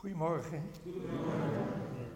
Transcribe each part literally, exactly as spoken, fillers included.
Goedemorgen. Goedemorgen.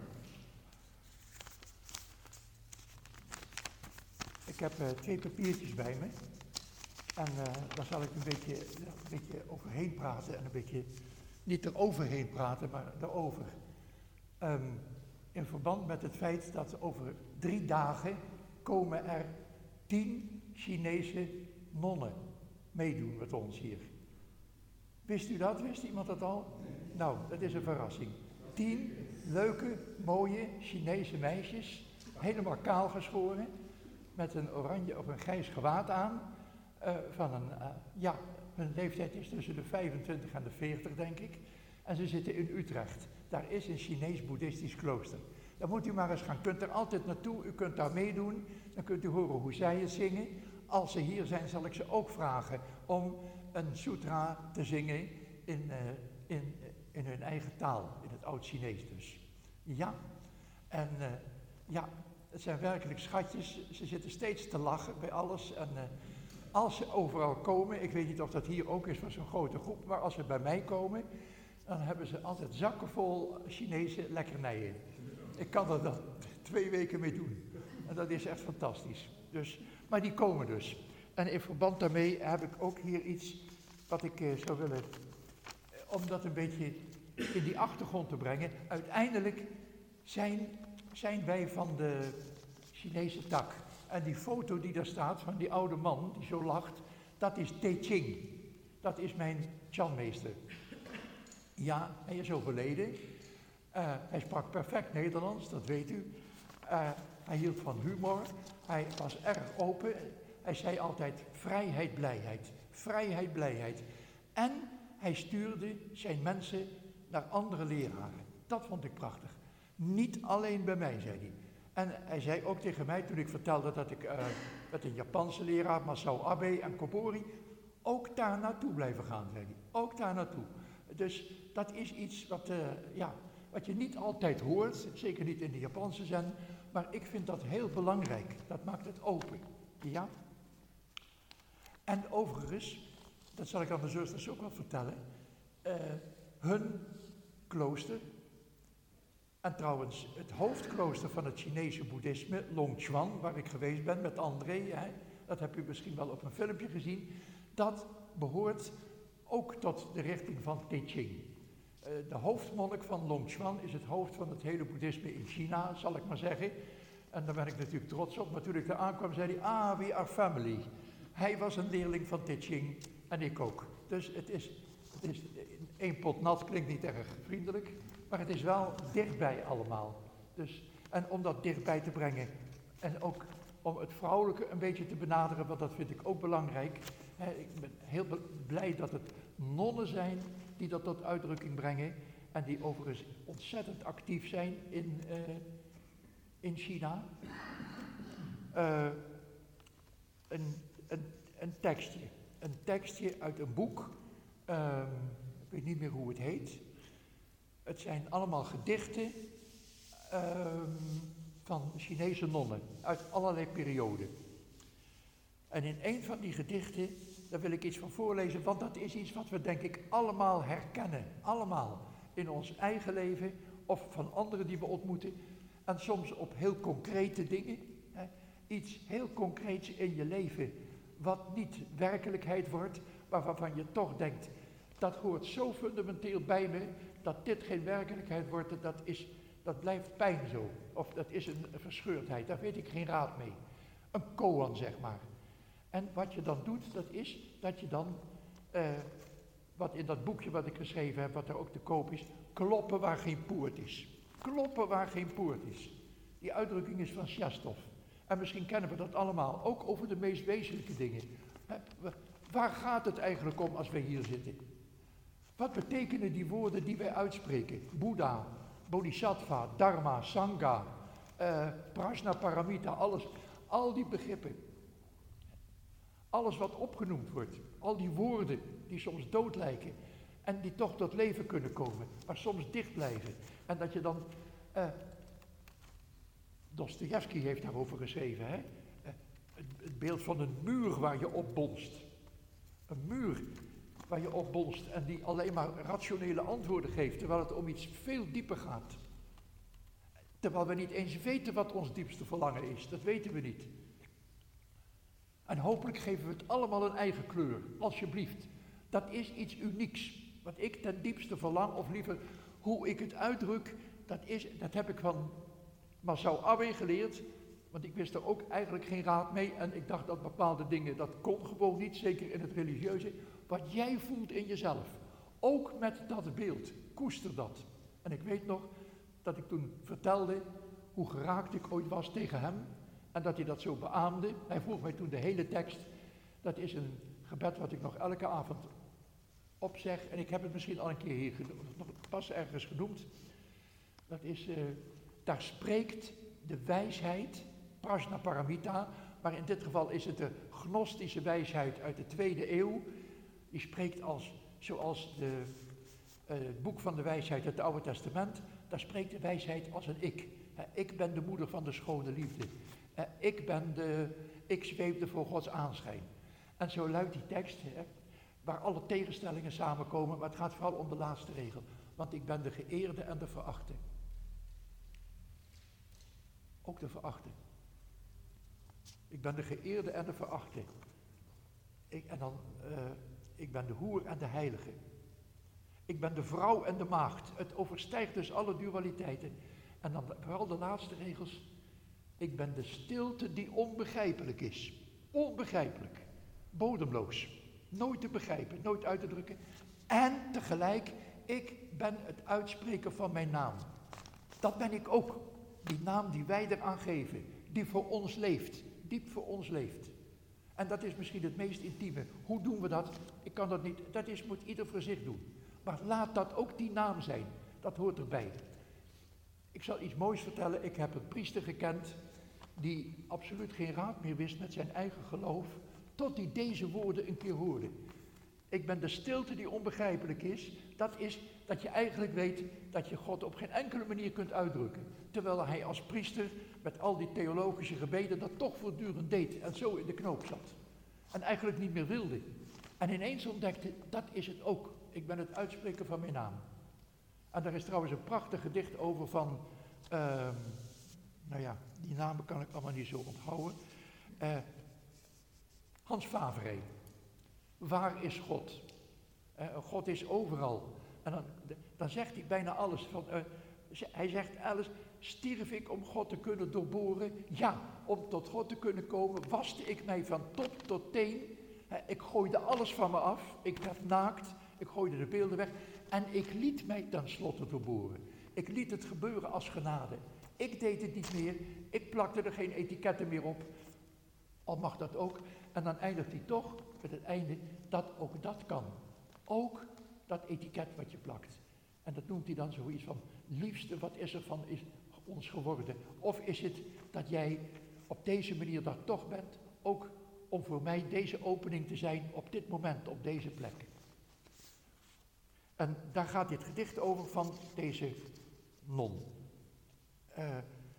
Ik heb uh, twee papiertjes bij me. En uh, daar zal ik een beetje, een beetje overheen praten en een beetje, niet eroverheen praten, maar erover. Um, in verband met het feit dat over drie dagen komen er tien Chinese nonnen meedoen met ons hier. Wist u dat? Wist iemand dat al? Nou, dat is een verrassing. Tien leuke, mooie Chinese meisjes, helemaal kaal geschoren, met een oranje of een grijs gewaad aan. Uh, van een, uh, ja, hun leeftijd is tussen de vijfentwintig en de veertig, denk ik. En ze zitten in Utrecht. Daar is een Chinees-boeddhistisch klooster. Daar moet u maar eens gaan. U kunt er altijd naartoe, u kunt daar meedoen. Dan kunt u horen hoe zij het zingen. Als ze hier zijn, zal ik ze ook vragen om een sutra te zingen in, uh, in, in hun eigen taal, in het oud-Chinees dus. Ja, en uh, ja, het zijn werkelijk schatjes. Ze zitten steeds te lachen bij alles. En uh, als ze overal komen, ik weet niet of dat hier ook is van zo'n grote groep, maar als ze bij mij komen, dan hebben ze altijd zakken vol Chinese lekkernijen. Ik kan er dan twee weken mee doen. En dat is echt fantastisch. Dus, maar die komen dus. En in verband daarmee heb ik ook hier iets wat ik uh, zou willen, om dat een beetje in die achtergrond te brengen. Uiteindelijk zijn, zijn wij van de Chinese tak. En die foto die daar staat van die oude man die zo lacht, dat is Te Ching. Dat is mijn Chan-meester. Ja, hij is overleden. Uh, hij sprak perfect Nederlands, dat weet u. Uh, hij hield van humor. Hij was erg open. Hij zei altijd vrijheid, blijheid. Vrijheid, blijheid. En hij stuurde zijn mensen naar andere leraren. Dat vond ik prachtig. Niet alleen bij mij, zei hij. En hij zei ook tegen mij, toen ik vertelde dat ik uh, met een Japanse leraar, Masao Abe en Kobori, ook daar naartoe blijven gaan, zei hij. Ook daar naartoe. Dus dat is iets wat, uh, ja, wat je niet altijd hoort, zeker niet in de Japanse zen, maar ik vind dat heel belangrijk. Dat maakt het open. Ja? En overigens, dat zal ik aan mijn zusters ook wel vertellen, uh, hun klooster, en trouwens het hoofdklooster van het Chinese boeddhisme, Longchuan, waar ik geweest ben met André, hè, dat heb u misschien wel op een filmpje gezien, dat behoort ook tot de richting van Te Ching. Uh, de hoofdmonnik van Longchuan is het hoofd van het hele boeddhisme in China, zal ik maar zeggen. En daar ben ik natuurlijk trots op, maar toen ik daar aankwam zei hij, ah, we are family. Hij was een leerling van Te Ching en ik ook. Dus het is, het is één pot nat, klinkt niet erg vriendelijk, maar het is wel dichtbij allemaal. Dus, en om dat dichtbij te brengen en ook om het vrouwelijke een beetje te benaderen, want dat vind ik ook belangrijk. He, ik ben heel blij dat het nonnen zijn die dat tot uitdrukking brengen en die overigens ontzettend actief zijn in, uh, in China. Uh, een, een, een tekstje, een tekstje uit een boek, uh, ik weet niet meer hoe het heet. Het zijn allemaal gedichten uh, van Chinese nonnen uit allerlei perioden. En in een van die gedichten, daar wil ik iets van voorlezen, want dat is iets wat we denk ik allemaal herkennen. Allemaal. In ons eigen leven of van anderen die we ontmoeten. En soms op heel concrete dingen. Hè. Iets heel concreets in je leven wat niet werkelijkheid wordt, maar waarvan je toch denkt, dat hoort zo fundamenteel bij me, dat dit geen werkelijkheid wordt, dat, is, dat blijft pijn zo. Of dat is een verscheurdheid, daar weet ik geen raad mee. Een koan, zeg maar. En wat je dan doet, dat is dat je dan, uh, wat in dat boekje wat ik geschreven heb, wat er ook te koop is, kloppen waar geen poort is. Kloppen waar geen poort is. Die uitdrukking is van Sjastov. En misschien kennen we dat allemaal, ook over de meest wezenlijke dingen. Uh, waar gaat het eigenlijk om als wij hier zitten? Wat betekenen die woorden die wij uitspreken? Boeddha, Bodhisattva, Dharma, Sangha, uh, Prajna, Paramita, alles, al die begrippen. Alles wat opgenoemd wordt, al die woorden die soms dood lijken en die toch tot leven kunnen komen, maar soms dicht blijven. En dat je dan, uh, Dostojevski heeft daarover geschreven, hè? Uh, het, het beeld van een muur waar je op bonst. Een muur waar je op bonst en die alleen maar rationele antwoorden geeft, terwijl het om iets veel dieper gaat. Terwijl we niet eens weten wat ons diepste verlangen is, dat weten we niet. En hopelijk geven we het allemaal een eigen kleur, alsjeblieft. Dat is iets unieks, wat ik ten diepste verlang, of liever hoe ik het uitdruk, dat, is, dat heb ik van Marcel Abbé geleerd, want ik wist er ook eigenlijk geen raad mee en ik dacht dat bepaalde dingen, dat kon gewoon niet, zeker in het religieuze. Wat jij voelt in jezelf, ook met dat beeld, koester dat. En ik weet nog dat ik toen vertelde hoe geraakt ik ooit was tegen hem en dat hij dat zo beaamde. Hij vroeg mij toen de hele tekst, dat is een gebed wat ik nog elke avond opzeg en ik heb het misschien al een keer hier nog pas ergens genoemd. Dat is, uh, daar spreekt de wijsheid, prajna paramita, maar in dit geval is het de gnostische wijsheid uit de tweede eeuw. Die spreekt als, zoals de, uh, het boek van de wijsheid, het Oude Testament, daar spreekt de wijsheid als een ik. Uh, ik ben de moeder van de schone liefde. Uh, ik ben de, ik zweefde voor Gods aanschijn. En zo luidt die tekst, hè, waar alle tegenstellingen samenkomen, maar het gaat vooral om de laatste regel. Want ik ben de geëerde en de verachte. Ook de verachte. Ik ben de geëerde en de verachte. Ik, en dan, uh, ik ben de hoer en de heilige. Ik ben de vrouw en de maagd. Het overstijgt dus alle dualiteiten. En dan vooral de laatste regels. Ik ben de stilte die onbegrijpelijk is. Onbegrijpelijk. Bodemloos. Nooit te begrijpen, nooit uit te drukken. En tegelijk, ik ben het uitspreken van mijn naam. Dat ben ik ook. Die naam die wij eraan geven. Die voor ons leeft. Diep voor ons leeft. En dat is misschien het meest intieme. Hoe doen we dat? Ik kan dat niet. Dat is, moet ieder voor zich doen. Maar laat dat ook die naam zijn. Dat hoort erbij. Ik zal iets moois vertellen. Ik heb een priester gekend die absoluut geen raad meer wist met zijn eigen geloof, tot hij deze woorden een keer hoorde. Ik ben de stilte die onbegrijpelijk is. Dat is dat je eigenlijk weet dat je God op geen enkele manier kunt uitdrukken. Terwijl hij als priester met al die theologische gebeden dat toch voortdurend deed en zo in de knoop zat. En eigenlijk niet meer wilde. En ineens ontdekte, dat is het ook. Ik ben het uitspreken van mijn naam. En daar is trouwens een prachtig gedicht over van, uh, nou ja, die namen kan ik allemaal niet zo onthouden. Uh, Hans Favré. Waar is God? Uh, God is overal. En dan, dan zegt hij bijna alles. Van, uh, hij zegt alles, stierf ik om God te kunnen doorboren? Ja, om tot God te kunnen komen, waste ik mij van top tot teen. Uh, ik gooide alles van me af. Ik werd naakt. Ik gooide de beelden weg. En ik liet mij tenslotte doorboren. Ik liet het gebeuren als genade. Ik deed het niet meer. Ik plakte er geen etiketten meer op. Al mag dat ook. En dan eindigt hij toch met het einde dat ook dat kan. Ook dat etiket wat je plakt. En dat noemt hij dan zoiets van, liefste, wat is er van is ons geworden? Of is het dat jij op deze manier dat toch bent, ook om voor mij deze opening te zijn op dit moment, op deze plek. En daar gaat dit gedicht over van deze non. Uh,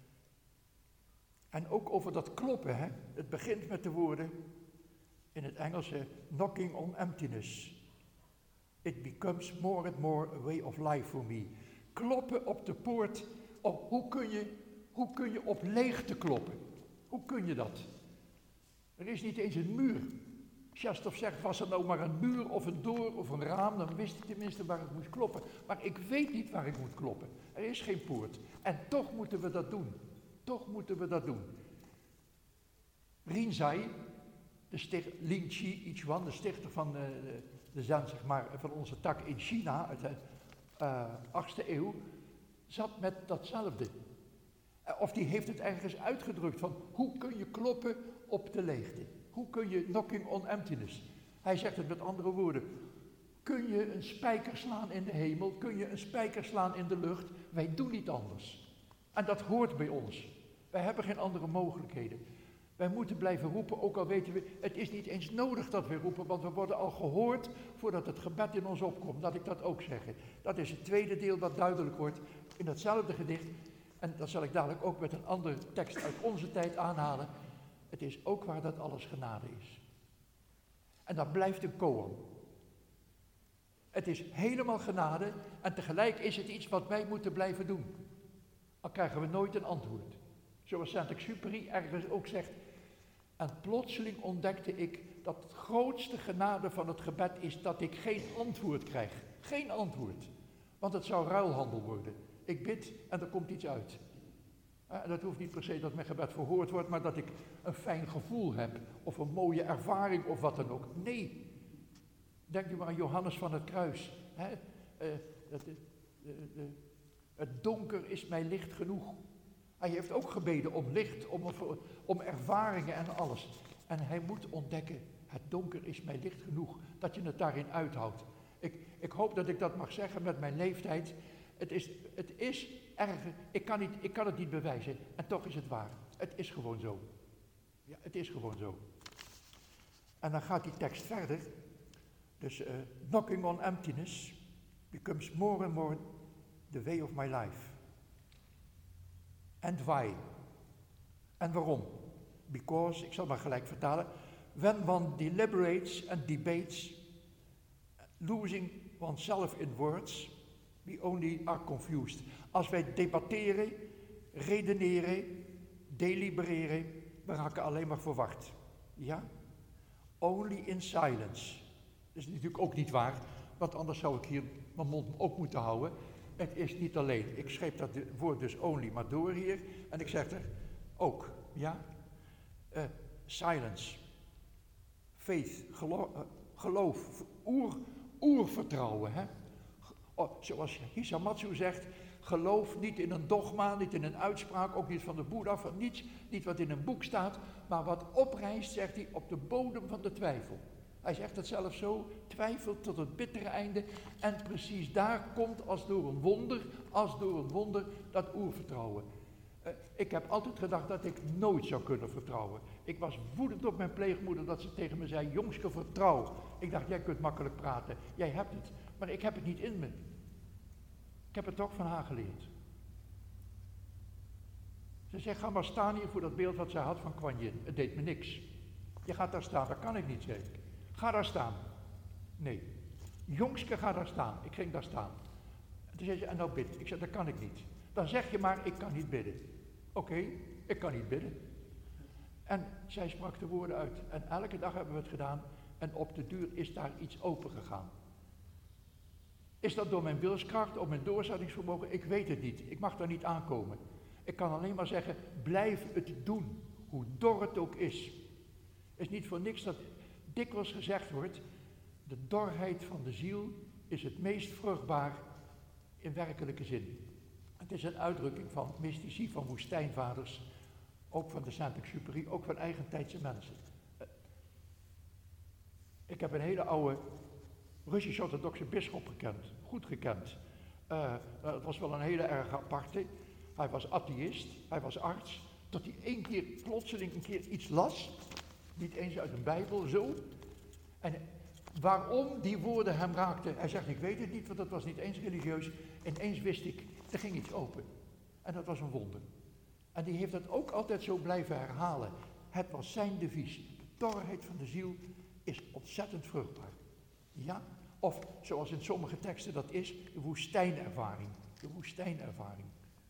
en ook over dat kloppen, hè. Het begint met de woorden, in het Engelse, knocking on emptiness. It becomes more and more a way of life for me. Kloppen op de poort, op, hoe, kun je, hoe kun je op leegte kloppen? Hoe kun je dat? Er is niet eens een muur. Sjastov zegt, was er nou maar een muur of een deur of een raam, dan wist ik tenminste waar ik moest kloppen. Maar ik weet niet waar ik moet kloppen. Er is geen poort. En toch moeten we dat doen. Toch moeten we dat doen. Rinzai, de stichter, Lin Chi Ichuan, de stichter van de, de, de zen, zeg maar, van onze tak in China uit de uh, achtste eeuw, zat met datzelfde. Uh, of die heeft het ergens uitgedrukt van, hoe kun je kloppen op de leegte? Hoe kun je knocking on emptiness? Hij zegt het met andere woorden. Kun je een spijker slaan in de hemel? Kun je een spijker slaan in de lucht? Wij doen niet anders. En dat hoort bij ons. Wij hebben geen andere mogelijkheden. Wij moeten blijven roepen, ook al weten we, het is niet eens nodig dat we roepen, want we worden al gehoord voordat het gebed in ons opkomt. Laat ik dat ook zeggen. Dat is het tweede deel wat duidelijk wordt in datzelfde gedicht. En dat zal ik dadelijk ook met een andere tekst uit onze tijd aanhalen. Het is ook waar dat alles genade is. En dat blijft een koan. Het is helemaal genade en tegelijk is het iets wat wij moeten blijven doen. Dan krijgen we nooit een antwoord. Zoals Saint-Exupéry ergens ook zegt. En plotseling ontdekte ik dat het grootste genade van het gebed is dat ik geen antwoord krijg. Geen antwoord. Want het zou ruilhandel worden. Ik bid en er komt iets uit. En dat hoeft niet per se dat mijn gebed verhoord wordt, maar dat ik een fijn gevoel heb. Of een mooie ervaring of wat dan ook. Nee. Denk u maar aan Johannes van het Kruis. Hè? Uh, dat, uh, uh, uh, het donker is mij licht genoeg. Hij heeft ook gebeden om licht, om, om ervaringen en alles. En hij moet ontdekken, het donker is mij licht genoeg, dat je het daarin uithoudt. Ik, ik hoop dat ik dat mag zeggen met mijn leeftijd. Het is, het is erger, ik kan, niet, ik kan het niet bewijzen en toch is het waar. Het is gewoon zo. Ja, het is gewoon zo. En dan gaat die tekst verder. Dus uh, knocking on emptiness becomes more and more the way of my life. And why? En waarom? Because, ik zal maar gelijk vertalen, when one deliberates and debates, losing oneself in words, we only are confused. Als wij debatteren, redeneren, delibereren, we raken alleen maar verward. Ja? Only in silence. Dat is natuurlijk ook niet waar, want anders zou ik hier mijn mond ook moeten houden. Het is niet alleen. Ik schreef dat woord dus only maar door hier. En ik zeg er ook, ja. Uh, silence. Faith. Gelo- uh, geloof. Oer, oervertrouwen. Hè? Oh, zoals Hisamatsu zegt. Geloof niet in een dogma, niet in een uitspraak. Ook niet van de Boeddha. Van niets, niet wat in een boek staat. Maar wat oprijst, zegt hij, op de bodem van de twijfel. Hij zegt het zelf zo, twijfel tot het bittere einde. En precies daar komt als door een wonder, als door een wonder, dat oervertrouwen. Uh, ik heb altijd gedacht dat ik nooit zou kunnen vertrouwen. Ik was woedend op mijn pleegmoeder dat ze tegen me zei, jongske vertrouw. Ik dacht, jij kunt makkelijk praten, jij hebt het. Maar ik heb het niet in me. Ik heb het toch van haar geleerd. Ze zegt, ga maar staan hier voor dat beeld wat zij had van Kuan Yin. Het deed me niks. Je gaat daar staan, dat kan ik niet, zei ik. Ga daar staan. Nee. Jongske, ga daar staan. Ik ging daar staan. En toen zei ze, en nou bid. Ik zei, dat kan ik niet. Dan zeg je maar, ik kan niet bidden. Oké, okay, ik kan niet bidden. En zij sprak de woorden uit. En elke dag hebben we het gedaan. En op de duur is daar iets open gegaan. Is dat door mijn wilskracht, of mijn doorzettingsvermogen? Ik weet het niet. Ik mag daar niet aankomen. Ik kan alleen maar zeggen, blijf het doen. Hoe dor het ook is. Het is niet voor niks dat dikwijls gezegd wordt, de dorheid van de ziel is het meest vruchtbaar in werkelijke zin. Het is een uitdrukking van mystici, van woestijnvaders, ook van de Saint-Exupéry, ook van eigentijdse mensen. Ik heb een hele oude Russisch-orthodoxe bisschop gekend, goed gekend. Uh, het was wel een hele erg aparte. Hij was atheïst, hij was arts, tot hij één keer plotseling een keer iets las. Niet eens uit een Bijbel, zo. En waarom die woorden hem raakten, hij zegt, ik weet het niet, want dat was niet eens religieus. Ineens wist ik, er ging iets open. En dat was een wonder. En die heeft dat ook altijd zo blijven herhalen. Het was zijn devies. De dorheid van de ziel is ontzettend vruchtbaar. Ja? Of, zoals in sommige teksten dat is, de woestijnervaring. De woestijnervaring.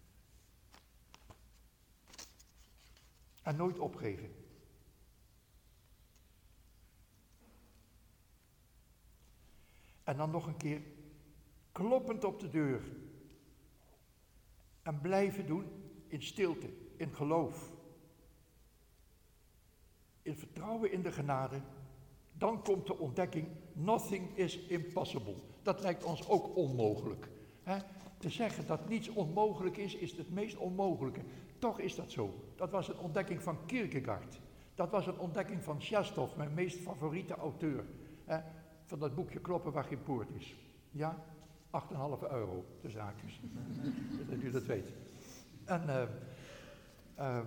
En nooit opgeven. En dan nog een keer, kloppend op de deur. En blijven doen in stilte, in geloof. In vertrouwen in de genade. Dan komt de ontdekking, nothing is impossible. Dat lijkt ons ook onmogelijk. He? Te zeggen dat niets onmogelijk is, is het meest onmogelijke. Toch is dat zo. Dat was een ontdekking van Kierkegaard. Dat was een ontdekking van Sjastov, mijn meest favoriete auteur. He? Van dat boekje Kloppen waar geen poort is. Ja, acht komma vijf euro, de zaakjes. Dat u dat weet. En, uh, um,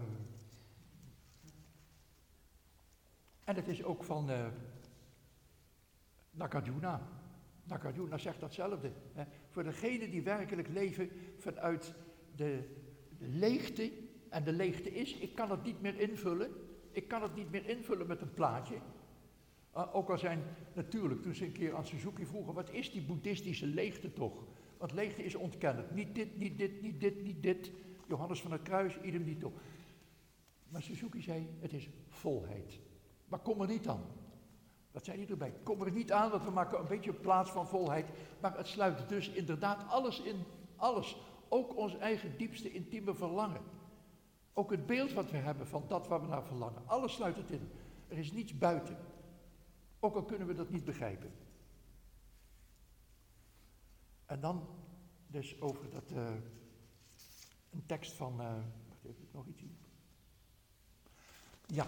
en het is ook van uh, Nagarjuna. Nagarjuna zegt datzelfde. Hè. Voor degenen die werkelijk leven vanuit de, de leegte, en de leegte is, ik kan het niet meer invullen. Ik kan het niet meer invullen met een plaatje. Uh, ook al zijn, natuurlijk, toen ze een keer aan Suzuki vroegen, wat is die boeddhistische leegte toch? Want leegte is ontkennend. Niet dit, niet dit, niet dit, niet dit. Johannes van het Kruis, idem dito. Maar Suzuki zei, het is volheid. Maar kom er niet aan. Dat zei hij erbij. Kom er niet aan, want we maken een beetje plaats van volheid. Maar het sluit dus inderdaad alles in. Alles. Ook ons eigen diepste intieme verlangen. Ook het beeld wat we hebben van dat waar we naar verlangen. Alles sluit het in. Er is niets buiten. Ook al kunnen we dat niet begrijpen. En dan dus over dat, uh, een tekst van, uh, wacht even, nog iets hier. Ja.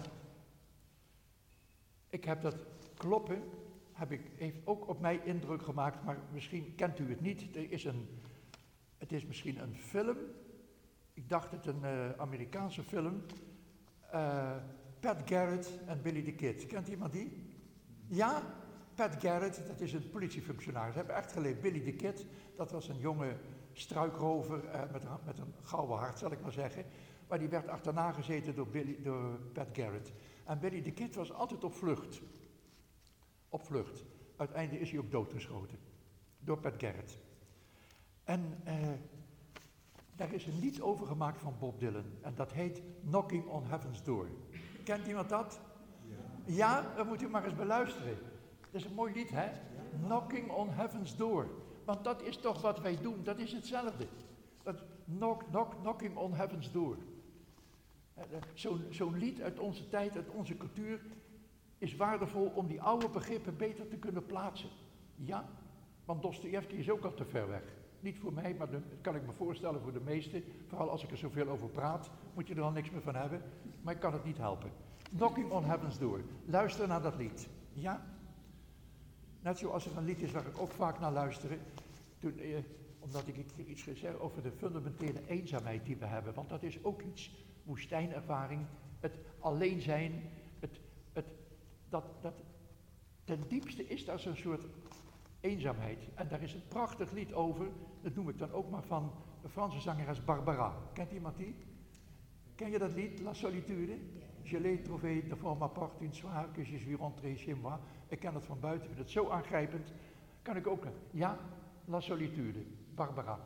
Ik heb dat kloppen, heb ik, heeft ook op mij indruk gemaakt, maar misschien kent u het niet. Er is een, het is misschien een film, ik dacht het een uh, Amerikaanse film, uh, Pat Garrett en Billy the Kid. Kent iemand die? Ja? Pat Garrett, dat is een politiefunctionaris. Ze hebben echt geleefd. Billy the Kid, dat was een jonge struikrover uh, met, met een gouden hart, zal ik maar zeggen. Maar die werd achterna gezeten door, Billy, door Pat Garrett. En Billy the Kid was altijd op vlucht. Op vlucht. Uiteindelijk is hij ook doodgeschoten. Door Pat Garrett. En uh, daar is een lied over gemaakt van Bob Dylan. En dat heet Knocking on Heaven's Door. Kent iemand dat? Ja, ja, dan moet u maar eens beluisteren. Dat is een mooi lied, hè? Ja. Knocking on Heaven's Door. Want dat is toch wat wij doen. Dat is hetzelfde. Dat knock, knock, knocking on Heaven's Door. Zo'n zo'n lied uit onze tijd, uit onze cultuur, is waardevol om die oude begrippen beter te kunnen plaatsen. Ja, want Dostojevski is ook al te ver weg. Niet voor mij, maar dat kan ik me voorstellen voor de meesten. Vooral als ik er zoveel over praat, moet je er al niks meer van hebben. Maar ik kan het niet helpen. Knocking on Heaven's Door. Luister naar dat lied. Ja? Net zoals er een lied is waar ik ook vaak naar luisterde. Toen, eh, omdat ik iets gezegd over de fundamentele eenzaamheid die we hebben. Want dat is ook iets. Woestijnervaring, het alleen zijn, het, het, dat, dat, ten diepste is daar zo'n soort eenzaamheid. En daar is een prachtig lied over, dat noem ik dan ook maar van de Franse zangeres Barbara. Kent iemand die? Ken je dat lied, La Solitude? Je l'ai trouvé devant ma porte une soir que je suis rentré chez moi. Ik ken het van buiten, vind het zo aangrijpend. Kan ik ook, ja, La Solitude, Barbara.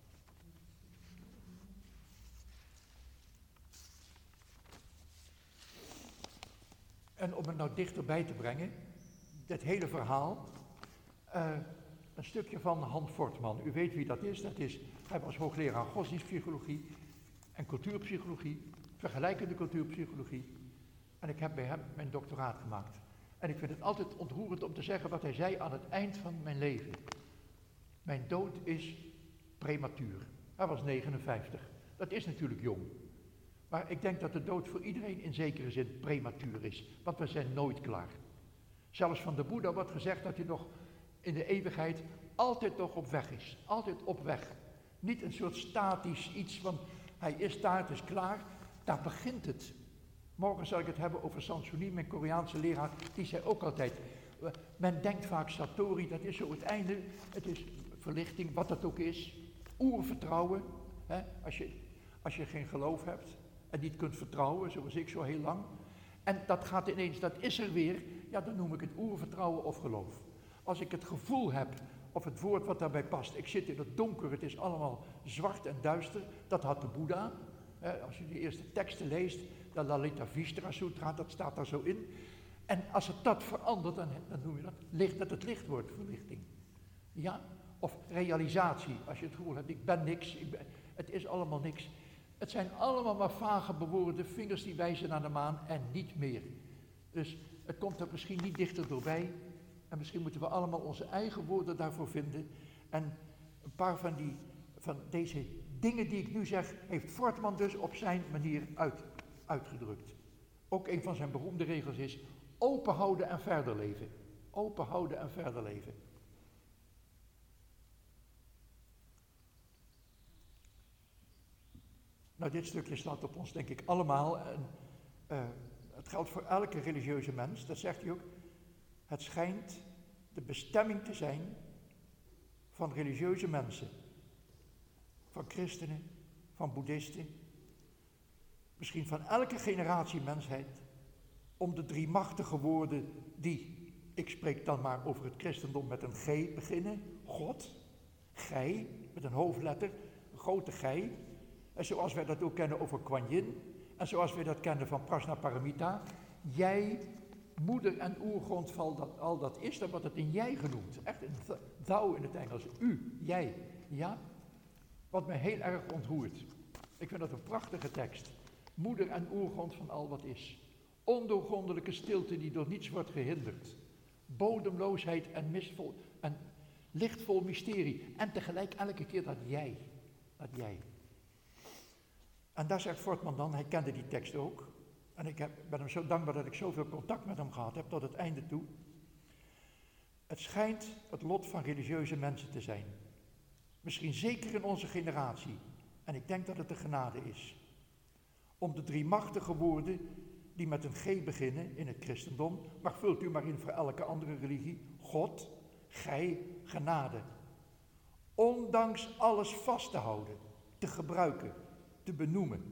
En om het nou dichterbij te brengen, dit hele verhaal, uh, een stukje van Han Fortman. U weet wie dat is, dat is, hij was hoogleraar godsdienstpsychologie en cultuurpsychologie, vergelijkende cultuurpsychologie. En ik heb bij hem mijn doctoraat gemaakt. En ik vind het altijd ontroerend om te zeggen wat hij zei aan het eind van mijn leven. Mijn dood is prematuur. Hij was negenenvijftig. Dat is natuurlijk jong. Maar ik denk dat de dood voor iedereen in zekere zin prematuur is, want we zijn nooit klaar. Zelfs van de Boeddha wordt gezegd dat hij nog in de eeuwigheid altijd nog op weg is. Altijd op weg. Niet een soort statisch iets van, hij is daar, het is klaar. Daar begint het. Morgen zal ik het hebben over Sansoni, mijn Koreaanse leraar. Die zei ook altijd, men denkt vaak Satori, dat is zo het einde. Het is verlichting, wat dat ook is. Oervertrouwen. Hè? Als je, als je geen geloof hebt. En niet kunt vertrouwen, zoals ik zo heel lang. En dat gaat ineens, dat is er weer. Ja, dan noem ik het oervertrouwen of geloof. Als ik het gevoel heb, of het woord wat daarbij past. Ik zit in het donker, het is allemaal zwart en duister. Dat had de Boeddha. Eh, als je de eerste teksten leest, de Lalita Vishtra Sutra, dat staat daar zo in. En als het dat verandert, dan, dan noem je dat licht, dat het licht wordt, verlichting. Ja, of realisatie. Als je het gevoel hebt, ik ben niks, ik ben, het is allemaal niks. Het zijn allemaal maar vage bewoorden, vingers die wijzen naar de maan en niet meer. Dus het komt er misschien niet dichter doorbij. En misschien moeten we allemaal onze eigen woorden daarvoor vinden. En een paar van, die, van deze dingen die ik nu zeg, heeft Fortman dus op zijn manier uit, uitgedrukt. Ook een van zijn beroemde regels is, open houden en verder leven. Open houden en verder leven. Nou, dit stukje slaat op ons, denk ik, allemaal. En, uh, het geldt voor elke religieuze mens, dat zegt hij ook. Het schijnt de bestemming te zijn van religieuze mensen. Van christenen, van boeddhisten. Misschien van elke generatie mensheid. Om de drie machtige woorden die Ik spreek dan maar over het christendom met een G beginnen. God, gij, met een hoofdletter, een grote gij. En zoals wij dat ook kennen over Kuan Yin. En zoals wij dat kennen van Prajnaparamita. Jij, moeder en oergrond van dat, al dat is, dan wordt het in jij genoemd. Echt een thou in het Engels. U, jij. Ja? Wat mij heel erg ontroert. Ik vind dat een prachtige tekst. Moeder en oergrond van al wat is. Ondoorgrondelijke stilte die door niets wordt gehinderd. Bodemloosheid en, mistvol, en lichtvol mysterie. En tegelijk elke keer dat jij. Dat jij. En daar zegt Fortman dan, hij kende die tekst ook. En ik heb, ben hem zo dankbaar dat ik zoveel contact met hem gehad heb tot het einde toe. Het schijnt het lot van religieuze mensen te zijn. Misschien zeker in onze generatie. En ik denk dat het de genade is. Om de drie machtige woorden die met een G beginnen in het christendom, maar vult u maar in voor elke andere religie, God, gij, genade. Ondanks alles vast te houden, te gebruiken, te benoemen.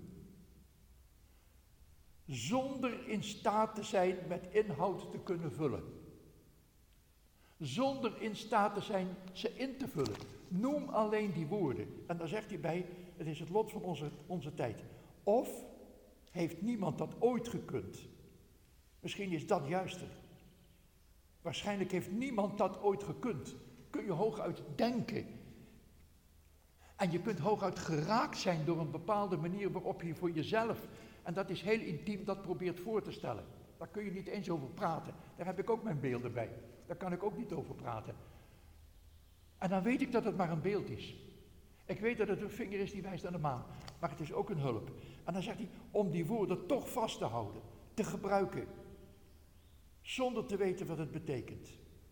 Zonder in staat te zijn met inhoud te kunnen vullen. Zonder in staat te zijn ze in te vullen. Noem alleen die woorden. En dan zegt hij bij, het is het lot van onze, onze tijd. Of heeft niemand dat ooit gekund? Misschien is dat juister. Waarschijnlijk heeft niemand dat ooit gekund. Kun je hooguit denken. En je kunt hooguit geraakt zijn door een bepaalde manier waarop je voor jezelf, en dat is heel intiem, dat probeert voor te stellen. Daar kun je niet eens over praten. Daar heb ik ook mijn beelden bij. Daar kan ik ook niet over praten. En dan weet ik dat het maar een beeld is. Ik weet dat het een vinger is die wijst naar de maan. Maar het is ook een hulp. En dan zegt hij, om die woorden toch vast te houden. Te gebruiken. Zonder te weten wat het betekent.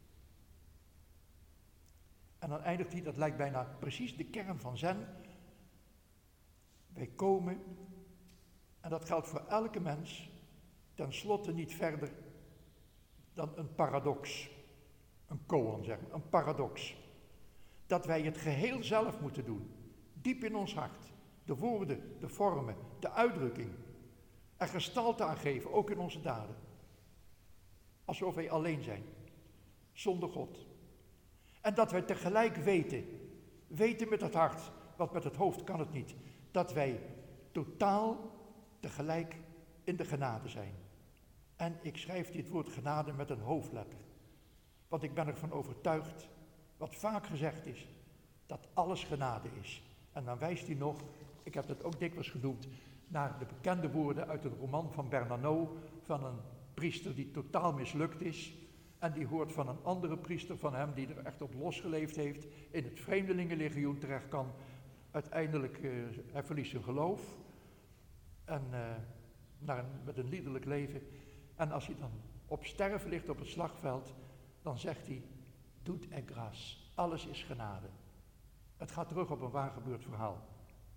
En dan eindigt hij, dat lijkt bijna precies de kern van Zen. Wij komen, en dat geldt voor elke mens, tenslotte niet verder dan een paradox. Een koan, zeg maar, een paradox. Dat wij het geheel zelf moeten doen. Diep in ons hart. De woorden, de vormen, de uitdrukking. Er gestalte aan geven, ook in onze daden. Alsof wij alleen zijn. Zonder God. En dat wij tegelijk weten. Weten met het hart, want met het hoofd kan het niet. Dat wij totaal tegelijk in de genade zijn. En ik schrijf dit woord genade met een hoofdletter. Want ik ben ervan overtuigd, wat vaak gezegd is, dat alles genade is. En dan wijst hij nog, ik heb dat ook dikwijls genoemd, naar de bekende woorden uit het roman van Bernanot, van een priester die totaal mislukt is. En die hoort van een andere priester van hem, die er echt op losgeleefd heeft, in het vreemdelingenlegioen terecht kan. Uiteindelijk, uh, hij verliest zijn geloof. En uh, naar een, met een liederlijk leven. En als hij dan op sterven ligt op het slagveld, dan zegt hij, doet er gras, alles is genade. Het gaat terug op een waar gebeurd verhaal.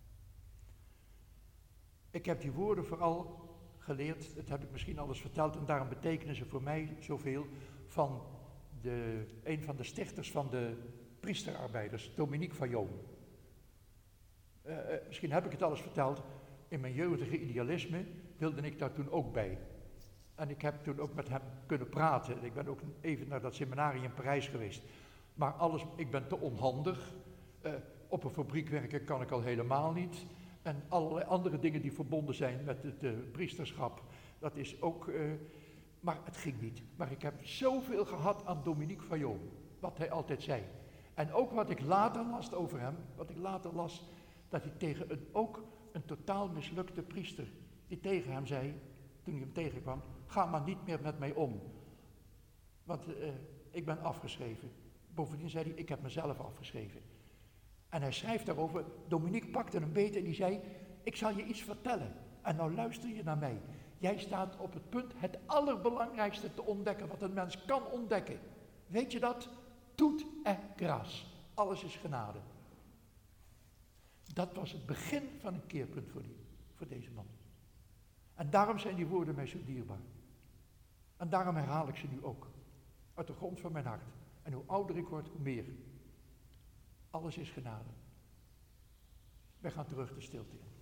Ik heb die woorden vooral geleerd, dat heb ik misschien al eens verteld, en daarom betekenen ze voor mij zoveel, van de, een van de stichters van de priesterarbeiders, Dominique Fayol. Uh, uh, misschien heb ik het al eens verteld, in mijn jeugdige idealisme wilde ik daar toen ook bij. En ik heb toen ook met hem kunnen praten. Ik ben ook even naar dat seminarie in Parijs geweest. Maar alles, ik ben te onhandig. Uh, op een fabriek werken kan ik al helemaal niet. En allerlei andere dingen die verbonden zijn met het uh, priesterschap. Dat is ook, uh, maar het ging niet. Maar ik heb zoveel gehad aan Dominique Fayol. Wat hij altijd zei. En ook wat ik later las over hem. Wat ik later las. Dat hij tegen een, ook een totaal mislukte priester. Die tegen hem zei. Toen hij hem tegenkwam. Ga maar niet meer met mij om. Want uh, ik ben afgeschreven. Bovendien zei hij, ik heb mezelf afgeschreven. En hij schrijft daarover, Dominique pakte hem beet en die zei, ik zal je iets vertellen. En nou luister je naar mij. Jij staat op het punt het allerbelangrijkste te ontdekken wat een mens kan ontdekken. Weet je dat? Tout est grâce. Alles is genade. Dat was het begin van een keerpunt voor, die, voor deze man. En daarom zijn die woorden mij zo dierbaar. En daarom herhaal ik ze nu ook. Uit de grond van mijn hart. En hoe ouder ik word, hoe meer. Alles is genade. Wij gaan terug de stilte in.